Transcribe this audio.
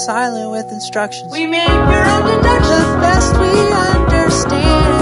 silent with instructions. We make our own deductions. The best we understand.